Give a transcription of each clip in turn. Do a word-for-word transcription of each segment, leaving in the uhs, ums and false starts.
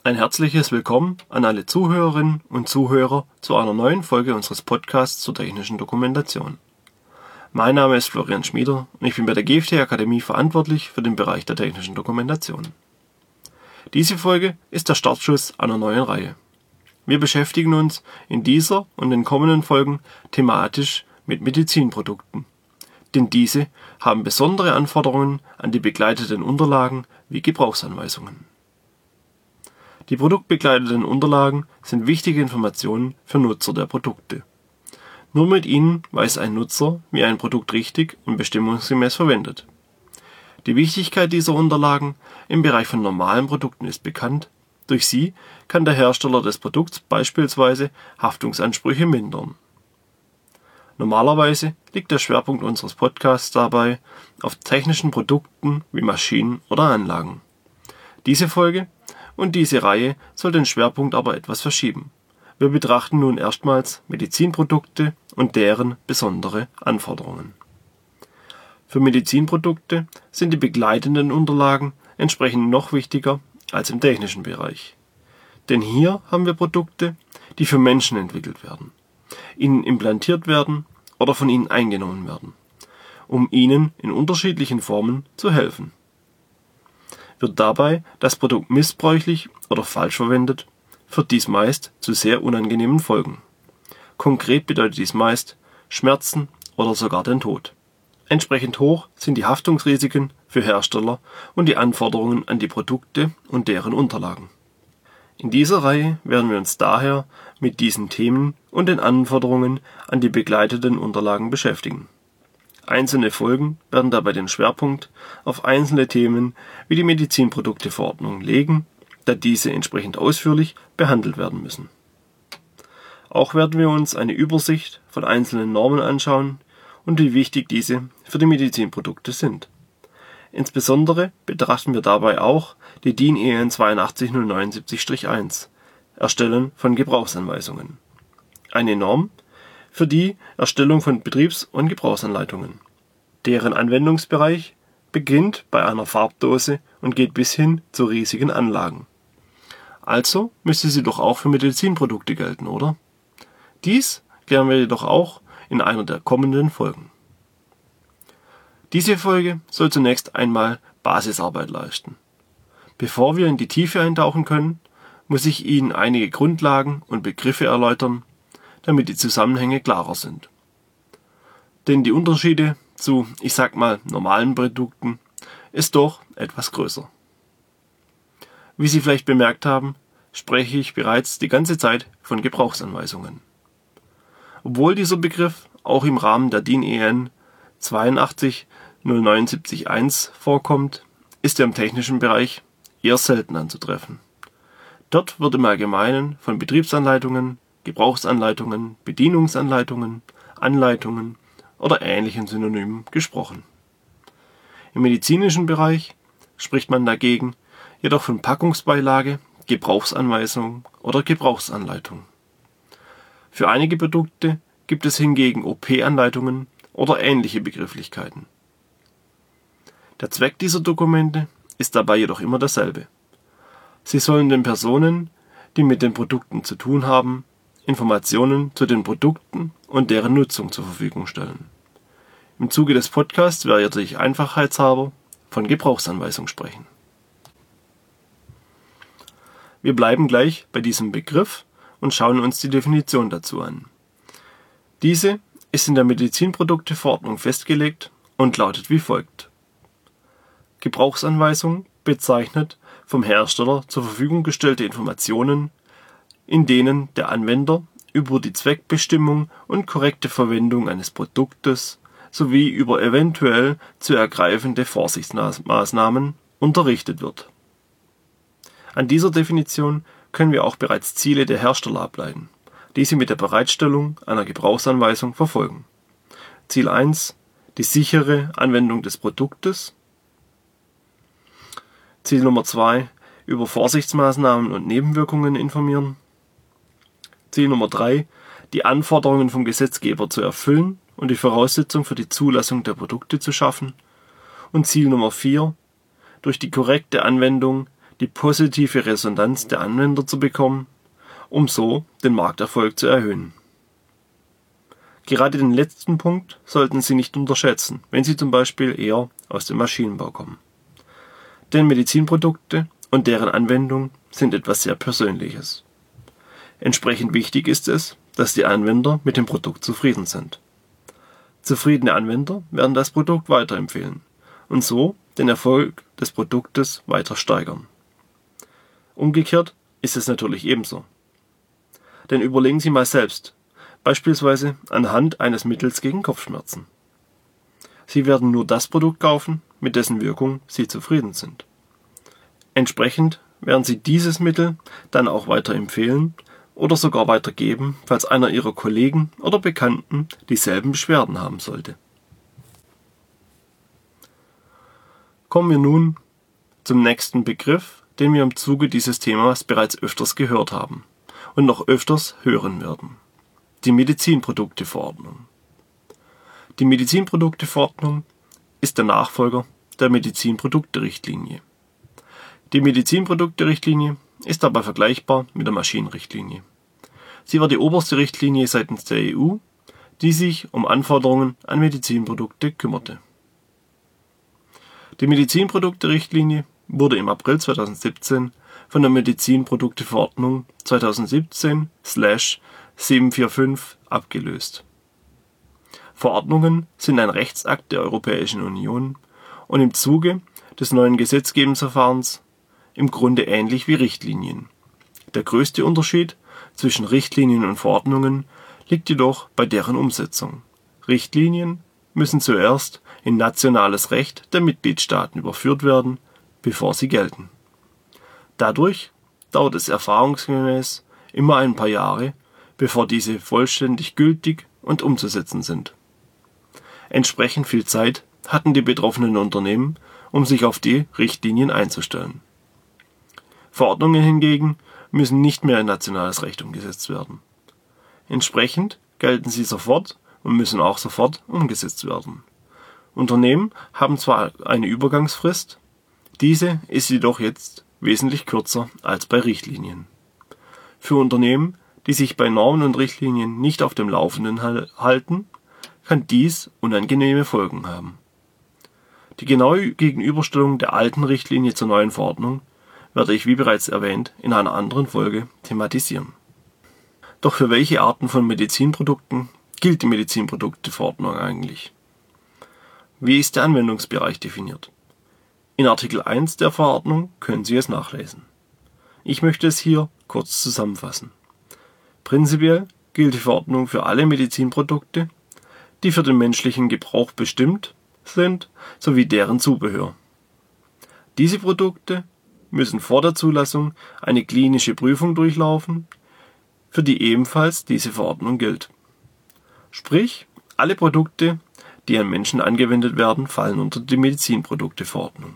Ein herzliches Willkommen an alle Zuhörerinnen und Zuhörer zu einer neuen Folge unseres Podcasts zur technischen Dokumentation. Mein Name ist Florian Schmieder und ich bin bei der G F T Akademie verantwortlich für den Bereich der technischen Dokumentation. Diese Folge ist der Startschuss einer neuen Reihe. Wir beschäftigen uns in dieser und den kommenden Folgen thematisch mit Medizinprodukten. Denn diese haben besondere Anforderungen an die begleitenden Unterlagen wie Gebrauchsanweisungen. Die produktbegleitenden Unterlagen sind wichtige Informationen für Nutzer der Produkte. Nur mit ihnen weiß ein Nutzer, wie ein Produkt richtig und bestimmungsgemäß verwendet. Die Wichtigkeit dieser Unterlagen im Bereich von normalen Produkten ist bekannt. Durch sie kann der Hersteller des Produkts beispielsweise Haftungsansprüche mindern. Normalerweise liegt der Schwerpunkt unseres Podcasts dabei auf technischen Produkten wie Maschinen oder Anlagen. Diese Folge und diese Reihe soll den Schwerpunkt aber etwas verschieben. Wir betrachten nun erstmals Medizinprodukte und deren besondere Anforderungen. Für Medizinprodukte sind die begleitenden Unterlagen entsprechend noch wichtiger als im technischen Bereich. Denn hier haben wir Produkte, die für Menschen entwickelt werden, ihnen implantiert werden oder von ihnen eingenommen werden, um ihnen in unterschiedlichen Formen zu helfen. Wird dabei das Produkt missbräuchlich oder falsch verwendet, führt dies meist zu sehr unangenehmen Folgen. Konkret bedeutet dies meist Schmerzen oder sogar den Tod. Entsprechend hoch sind die Haftungsrisiken für Hersteller und die Anforderungen an die Produkte und deren Unterlagen. In dieser Reihe werden wir uns daher mit diesen Themen und den Anforderungen an die begleitenden Unterlagen beschäftigen. Einzelne Folgen werden dabei den Schwerpunkt auf einzelne Themen wie die Medizinprodukteverordnung legen, da diese entsprechend ausführlich behandelt werden müssen. Auch werden wir uns eine Übersicht von einzelnen Normen anschauen und wie wichtig diese für die Medizinprodukte sind. Insbesondere betrachten wir dabei auch die DIN E N acht zwei null neun sieben eins, Erstellen von Gebrauchsanweisungen. Eine Norm für die Erstellung von Betriebs- und Gebrauchsanleitungen. Deren Anwendungsbereich beginnt bei einer Farbdose und geht bis hin zu riesigen Anlagen. Also müsste sie doch auch für Medizinprodukte gelten, oder? Dies klären wir jedoch auch in einer der kommenden Folgen. Diese Folge soll zunächst einmal Basisarbeit leisten. Bevor wir in die Tiefe eintauchen können, muss ich Ihnen einige Grundlagen und Begriffe erläutern, damit die Zusammenhänge klarer sind. Denn die Unterschiede zu, ich sag mal, normalen Produkten ist doch etwas größer. Wie Sie vielleicht bemerkt haben, spreche ich bereits die ganze Zeit von Gebrauchsanweisungen. Obwohl dieser Begriff auch im Rahmen der DIN E N acht zwei null neun sieben eins vorkommt, ist er im technischen Bereich eher selten anzutreffen. Dort wird im Allgemeinen von Betriebsanleitungen, Gebrauchsanleitungen, Bedienungsanleitungen, Anleitungen oder ähnlichen Synonymen gesprochen. Im medizinischen Bereich spricht man dagegen jedoch von Packungsbeilage, Gebrauchsanweisung oder Gebrauchsanleitung. Für einige Produkte gibt es hingegen O P-Anleitungen oder ähnliche Begrifflichkeiten. Der Zweck dieser Dokumente ist dabei jedoch immer derselbe. Sie sollen den Personen, die mit den Produkten zu tun haben, Informationen zu den Produkten und deren Nutzung zur Verfügung stellen. Im Zuge des Podcasts werde ich einfachheitshalber von Gebrauchsanweisung sprechen. Wir bleiben gleich bei diesem Begriff und schauen uns die Definition dazu an. Diese ist in der Medizinprodukteverordnung festgelegt und lautet wie folgt. Gebrauchsanweisung bezeichnet vom Hersteller zur Verfügung gestellte Informationen, in denen der Anwender über die Zweckbestimmung und korrekte Verwendung eines Produktes sowie über eventuell zu ergreifende Vorsichtsmaßnahmen unterrichtet wird. An dieser Definition können wir auch bereits Ziele der Hersteller ableiten, die sie mit der Bereitstellung einer Gebrauchsanweisung verfolgen. Ziel eins: Die sichere Anwendung des Produktes. Ziel Nummer zwei: Über Vorsichtsmaßnahmen und Nebenwirkungen informieren. Ziel Nummer drei: Die Anforderungen vom Gesetzgeber zu erfüllen und die Voraussetzung für die Zulassung der Produkte zu schaffen. Und Ziel Nummer vier: Durch die korrekte Anwendung die positive Resonanz der Anwender zu bekommen, um so den Markterfolg zu erhöhen. Gerade den letzten Punkt sollten Sie nicht unterschätzen, wenn Sie zum Beispiel eher aus dem Maschinenbau kommen. Denn Medizinprodukte und deren Anwendung sind etwas sehr Persönliches. Entsprechend wichtig ist es, dass die Anwender mit dem Produkt zufrieden sind. Zufriedene Anwender werden das Produkt weiterempfehlen und so den Erfolg des Produktes weiter steigern. Umgekehrt ist es natürlich ebenso. Denn überlegen Sie mal selbst, beispielsweise anhand eines Mittels gegen Kopfschmerzen. Sie werden nur das Produkt kaufen, mit dessen Wirkung Sie zufrieden sind. Entsprechend werden Sie dieses Mittel dann auch weiterempfehlen oder sogar weitergeben, falls einer Ihrer Kollegen oder Bekannten dieselben Beschwerden haben sollte. Kommen wir nun zum nächsten Begriff, den wir im Zuge dieses Themas bereits öfters gehört haben und noch öfters hören werden: die Medizinprodukteverordnung. Die Medizinprodukteverordnung ist der Nachfolger der Medizinprodukterichtlinie. Die Medizinprodukterichtlinie ist dabei vergleichbar mit der Maschinenrichtlinie. Sie war die oberste Richtlinie seitens der E U, die sich um Anforderungen an Medizinprodukte kümmerte. Die Medizinprodukterichtlinie wurde im April zweitausendsiebzehn von der Medizinprodukteverordnung zweitausendsiebzehn siebenhunderfünfundvierzig abgelöst. Verordnungen sind ein Rechtsakt der Europäischen Union und im Zuge des neuen Gesetzgebungsverfahrens im Grunde ähnlich wie Richtlinien. Der größte Unterschied zwischen Richtlinien und Verordnungen liegt jedoch bei deren Umsetzung. Richtlinien müssen zuerst in nationales Recht der Mitgliedstaaten überführt werden, bevor sie gelten. Dadurch dauert es erfahrungsgemäß immer ein paar Jahre, bevor diese vollständig gültig und umzusetzen sind. Entsprechend viel Zeit hatten die betroffenen Unternehmen, um sich auf die Richtlinien einzustellen. Verordnungen hingegen müssen nicht mehr in nationales Recht umgesetzt werden. Entsprechend gelten sie sofort und müssen auch sofort umgesetzt werden. Unternehmen haben zwar eine Übergangsfrist, diese ist jedoch jetzt wesentlich kürzer als bei Richtlinien. Für Unternehmen, die sich bei Normen und Richtlinien nicht auf dem Laufenden halten, kann dies unangenehme Folgen haben. Die genaue Gegenüberstellung der alten Richtlinie zur neuen Verordnung werde ich, wie bereits erwähnt, in einer anderen Folge thematisieren. Doch für welche Arten von Medizinprodukten gilt die Medizinprodukteverordnung eigentlich? Wie ist der Anwendungsbereich definiert? In Artikel eins der Verordnung können Sie es nachlesen. Ich möchte es hier kurz zusammenfassen. Prinzipiell gilt die Verordnung für alle Medizinprodukte, die für den menschlichen Gebrauch bestimmt sind, sowie deren Zubehör. Diese Produkte müssen vor der Zulassung eine klinische Prüfung durchlaufen, für die ebenfalls diese Verordnung gilt. Sprich, alle Produkte, die an Menschen angewendet werden, fallen unter die Medizinprodukteverordnung.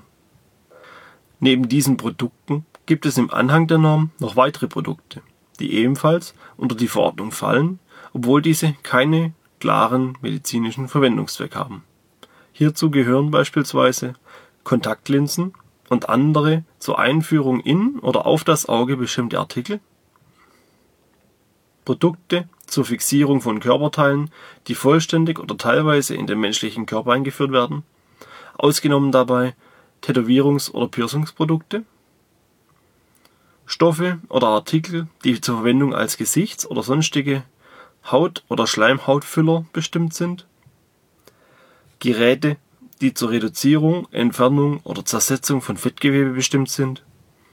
Neben diesen Produkten gibt es im Anhang der Norm noch weitere Produkte, die ebenfalls unter die Verordnung fallen, obwohl diese keine klaren medizinischen Verwendungszweck haben. Hierzu gehören beispielsweise Kontaktlinsen und andere zur Einführung in oder auf das Auge bestimmte Artikel, Produkte zur Fixierung von Körperteilen, die vollständig oder teilweise in den menschlichen Körper eingeführt werden, ausgenommen dabei Tätowierungs- oder Piercingsprodukte, Stoffe oder Artikel, die zur Verwendung als Gesichts- oder sonstige Haut- oder Schleimhautfüller bestimmt sind, Geräte, die zur Reduzierung, Entfernung oder Zersetzung von Fettgewebe bestimmt sind,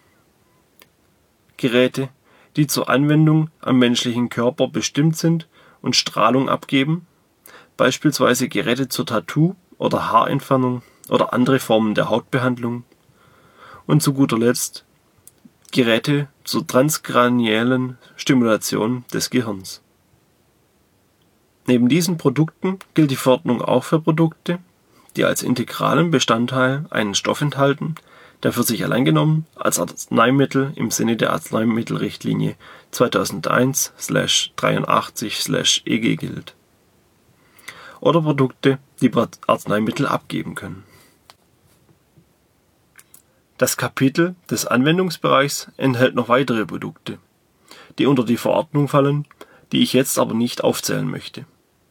Geräte, die zur Anwendung am menschlichen Körper bestimmt sind und Strahlung abgeben, beispielsweise Geräte zur Tattoo- oder Haarentfernung oder andere Formen der Hautbehandlung, und zu guter Letzt Geräte zur transkraniellen Stimulation des Gehirns. Neben diesen Produkten gilt die Verordnung auch für Produkte, die als integralen Bestandteil einen Stoff enthalten, der für sich allein genommen als Arzneimittel im Sinne der Arzneimittelrichtlinie zweitausendeins dreiundachtzig E G gilt. Oder Produkte, die Arzneimittel abgeben können. Das Kapitel des Anwendungsbereichs enthält noch weitere Produkte, die unter die Verordnung fallen, die ich jetzt aber nicht aufzählen möchte.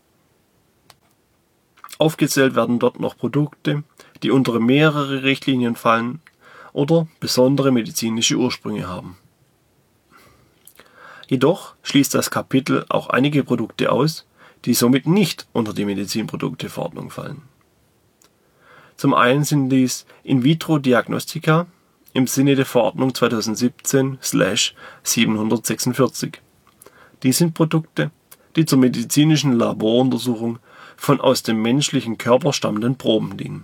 Aufgezählt werden dort noch Produkte, die unter mehrere Richtlinien fallen oder besondere medizinische Ursprünge haben. Jedoch schließt das Kapitel auch einige Produkte aus, die somit nicht unter die Medizinprodukteverordnung fallen. Zum einen sind dies In-vitro-Diagnostika im Sinne der Verordnung zweitausendsiebzehn siebenhundertsechsundvierzig. Dies sind Produkte, die zur medizinischen Laboruntersuchung von aus dem menschlichen Körper stammenden Proben dienen.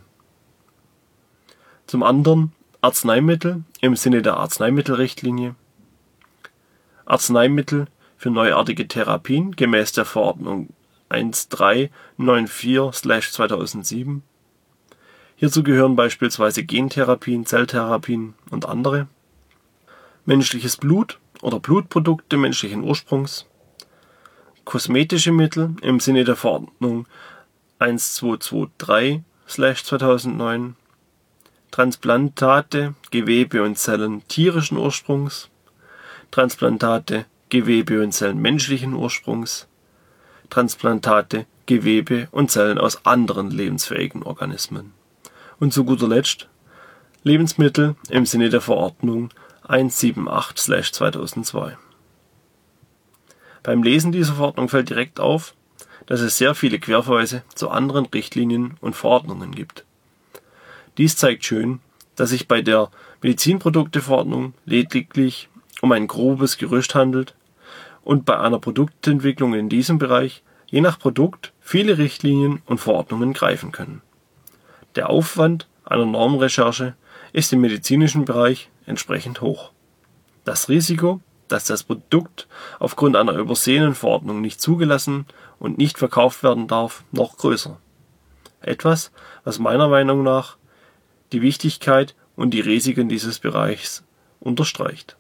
Zum anderen Arzneimittel im Sinne der Arzneimittelrichtlinie, Arzneimittel für neuartige Therapien gemäß der Verordnung eintausenddreihundertvierundneunzig zweitausendsieben. Hierzu gehören beispielsweise Gentherapien, Zelltherapien und andere. Menschliches Blut oder Blutprodukte menschlichen Ursprungs. Kosmetische Mittel im Sinne der Verordnung zwölfhundertdreiundzwanzig zweitausendneun. Transplantate, Gewebe und Zellen tierischen Ursprungs. Transplantate, Gewebe und Zellen menschlichen Ursprungs. Transplantate, Gewebe und Zellen aus anderen lebensfähigen Organismen. Und zu guter Letzt Lebensmittel im Sinne der Verordnung hundertachtzig zweitausendzwei. Beim Lesen dieser Verordnung fällt direkt auf, dass es sehr viele Querverweise zu anderen Richtlinien und Verordnungen gibt. Dies zeigt schön, dass sich bei der Medizinprodukteverordnung lediglich um ein grobes Gerüst handelt und bei einer Produktentwicklung in diesem Bereich je nach Produkt viele Richtlinien und Verordnungen greifen können. Der Aufwand einer Normrecherche ist im medizinischen Bereich entsprechend hoch. Das Risiko, dass das Produkt aufgrund einer übersehenen Verordnung nicht zugelassen und nicht verkauft werden darf, noch größer. Etwas, was meiner Meinung nach die Wichtigkeit und die Risiken dieses Bereichs unterstreicht.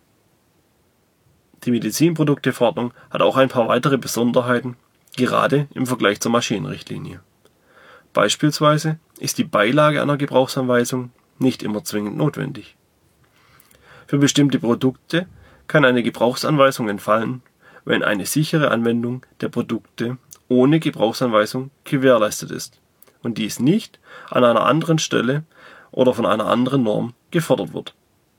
Die Medizinprodukteverordnung hat auch ein paar weitere Besonderheiten, gerade im Vergleich zur Maschinenrichtlinie. Beispielsweise ist die Beilage einer Gebrauchsanweisung nicht immer zwingend notwendig. Für bestimmte Produkte kann eine Gebrauchsanweisung entfallen, wenn eine sichere Anwendung der Produkte ohne Gebrauchsanweisung gewährleistet ist und dies nicht an einer anderen Stelle oder von einer anderen Norm gefordert wird.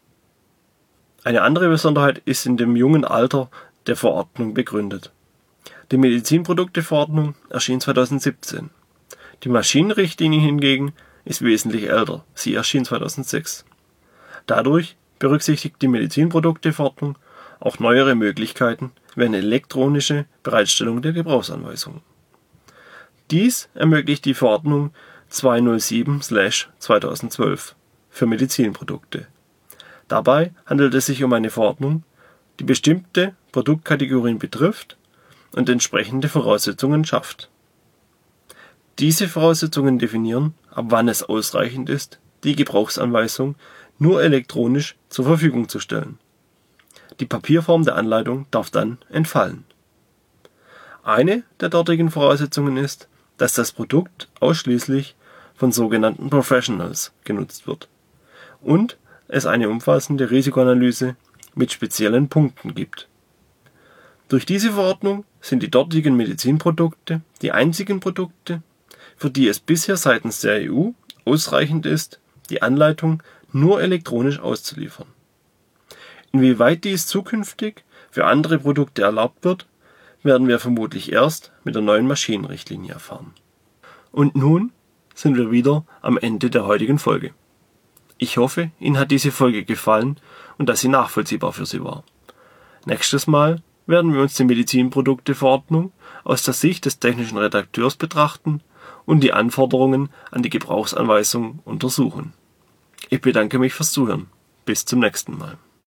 Eine andere Besonderheit ist in dem jungen Alter der Verordnung begründet. Die Medizinprodukteverordnung erschien zweitausendsiebzehn. Die Maschinenrichtlinie hingegen ist wesentlich älter, sie erschien zweitausendsechs. Dadurch berücksichtigt die Medizinprodukteverordnung auch neuere Möglichkeiten wie eine elektronische Bereitstellung der Gebrauchsanweisungen. Dies ermöglicht die Verordnung zweihundertsieben zweitausendzwölf für Medizinprodukte. Dabei handelt es sich um eine Verordnung, die bestimmte Produktkategorien betrifft und entsprechende Voraussetzungen schafft. Diese Voraussetzungen definieren, ab wann es ausreichend ist, die Gebrauchsanweisung nur elektronisch zur Verfügung zu stellen. Die Papierform der Anleitung darf dann entfallen. Eine der dortigen Voraussetzungen ist, dass das Produkt ausschließlich von sogenannten Professionals genutzt wird und es eine umfassende Risikoanalyse mit speziellen Punkten gibt. Durch diese Verordnung sind die dortigen Medizinprodukte die einzigen Produkte, für die es bisher seitens der E U ausreichend ist, die Anleitung nur elektronisch auszuliefern. Inwieweit dies zukünftig für andere Produkte erlaubt wird, werden wir vermutlich erst mit der neuen Maschinenrichtlinie erfahren. Und nun sind wir wieder am Ende der heutigen Folge. Ich hoffe, Ihnen hat diese Folge gefallen und dass sie nachvollziehbar für Sie war. Nächstes Mal werden wir uns die Medizinprodukteverordnung aus der Sicht des technischen Redakteurs betrachten und die Anforderungen an die Gebrauchsanweisung untersuchen. Ich bedanke mich fürs Zuhören. Bis zum nächsten Mal.